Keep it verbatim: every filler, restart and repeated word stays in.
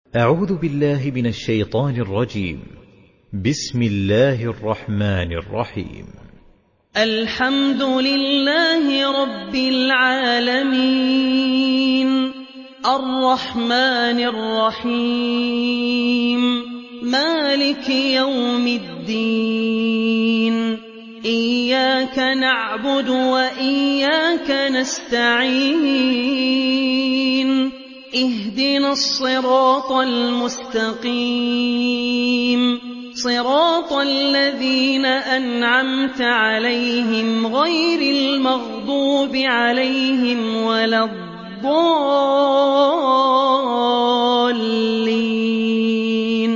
أعوذ بالله من الشيطان الرجيم. بسم الله الرحمن الرحيم. الحمد لله رب العالمين الرحمن الرحيم مالك يوم الدين إياك نعبد وإياك نستعين اهدنا الصراط المستقيم صراط الذين أنعمت عليهم غير المغضوب عليهم ولا الضالين